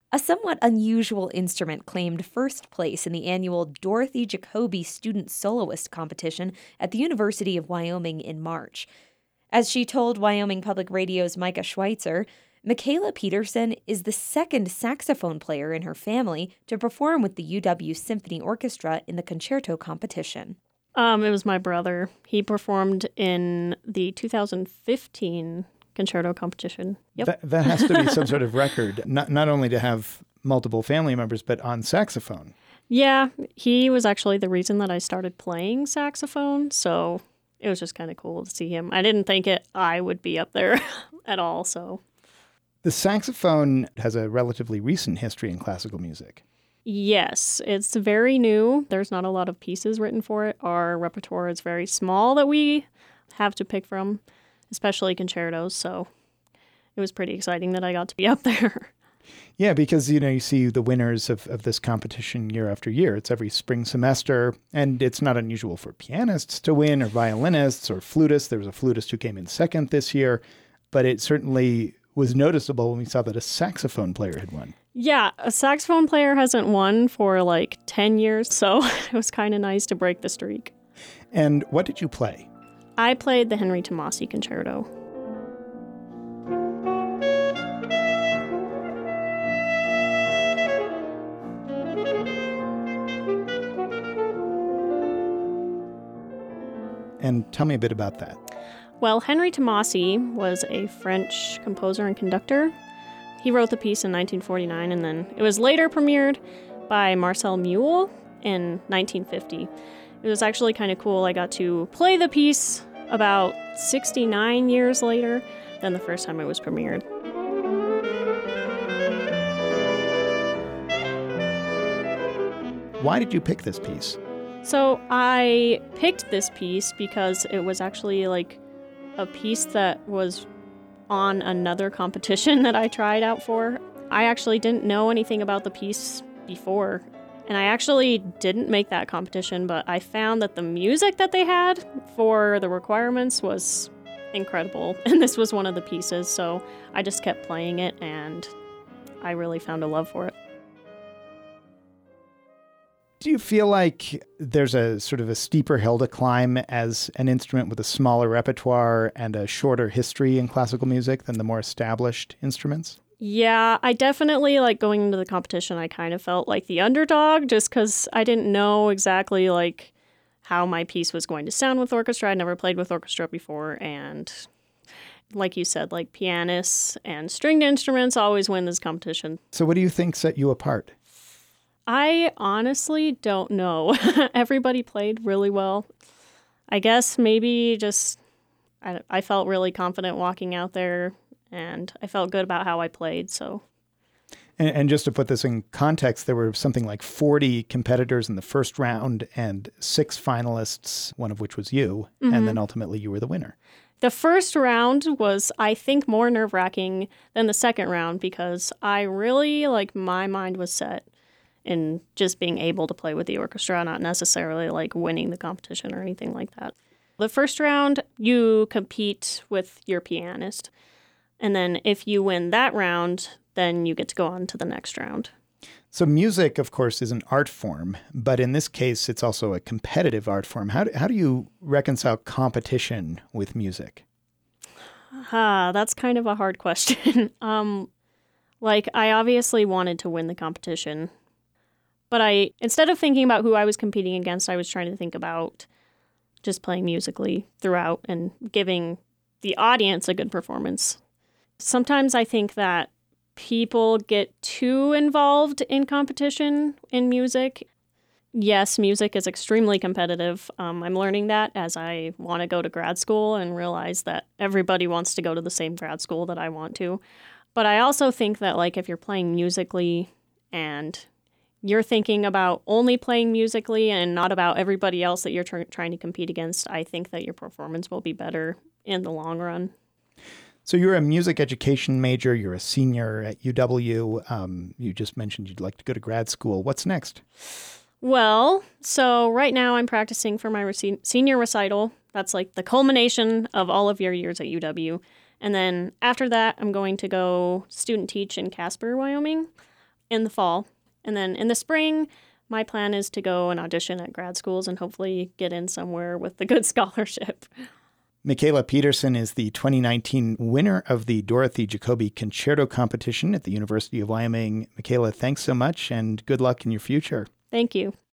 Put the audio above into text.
A somewhat unusual instrument claimed first place in the annual Dorothy Jacoby Student Soloist Competition at the University of Wyoming in March. As she told Wyoming Public Radio's Micah Schweitzer, Michaela Peterson is the second saxophone player in her family to perform with the UW Symphony Orchestra in the concerto competition. It was my brother. He performed in the 2015 concerto competition. Yep. That has to be some sort of record, not only to have multiple family members, but on saxophone. Yeah, he was actually the reason that I started playing saxophone, so it was just kind of cool to see him. I didn't think I would be up there at all, so. The saxophone has a relatively recent history in classical music. Yes, it's very new. There's not a lot of pieces written for it. Our repertoire is very small that we have to pick from, especially concertos, so it was pretty exciting that I got to be up there. Yeah, because, you see the winners of this competition year after year. It's every spring semester, and it's not unusual for pianists to win, or violinists, or flutists. There was a flutist who came in second this year, but it certainly was noticeable when we saw that a saxophone player had won. Yeah, a saxophone player hasn't won for like 10 years, so it was kind of nice to break the streak. And what did you play? I played the Henry Tomasi Concerto. And tell me a bit about that. Well, Henry Tomasi was a French composer and conductor. He wrote the piece in 1949, and then it was later premiered by Marcel Mule in 1950. It was actually kind of cool. I got to play the piece about 69 years later than the first time it was premiered. Why did you pick this piece? So I picked this piece because it was actually like a piece that was on another competition that I tried out for. I actually didn't know anything about the piece before, and I actually didn't make that competition, but I found that the music that they had for the requirements was incredible, and this was one of the pieces, so I just kept playing it, and I really found a love for it. Do you feel like there's a sort of a steeper hill to climb as an instrument with a smaller repertoire and a shorter history in classical music than the more established instruments? Yeah, I definitely, like, going into the competition, I kind of felt like the underdog just because I didn't know exactly, like, how my piece was going to sound with orchestra. I'd never played with orchestra before, and like you said, like, pianists and stringed instruments always win this competition. So what do you think set you apart? I honestly don't know. Everybody played really well. I guess maybe just I felt really confident walking out there, and I felt good about how I played. So, And just to put this in context, there were something like 40 competitors in the first round and 6 finalists, one of which was you, and then ultimately you were the winner. The first round was, I think, more nerve-wracking than the second round because I really, like, my mind was set in just being able to play with the orchestra, not necessarily like winning the competition or anything like that. The first round, you compete with your pianist. And then if you win that round, then you get to go on to the next round. So music, of course, is an art form, but in this case, it's also a competitive art form. How do you reconcile competition with music? That's kind of a hard question. I obviously wanted to win the competition. But instead of thinking about who I was competing against, I was trying to think about just playing musically throughout and giving the audience a good performance. Sometimes I think that people get too involved in competition in music. Yes, music is extremely competitive. I'm learning that as I want to go to grad school and realize that everybody wants to go to the same grad school that I want to. But I also think that, like, if you're playing musically and you're thinking about only playing musically and not about everybody else that you're trying to compete against, I think that your performance will be better in the long run. So you're a music education major. You're a senior at UW. You just mentioned you'd like to go to grad school. What's next? Well, so right now I'm practicing for my senior recital. That's like the culmination of all of your years at UW. And then after that, I'm going to go student teach in Casper, Wyoming. in the fall. And then in the spring, my plan is to go and audition at grad schools and hopefully get in somewhere with a good scholarship. Michaela Peterson is the 2019 winner of the Dorothy Jacoby Concerto Competition at the University of Wyoming. Michaela, thanks so much and good luck in your future. Thank you.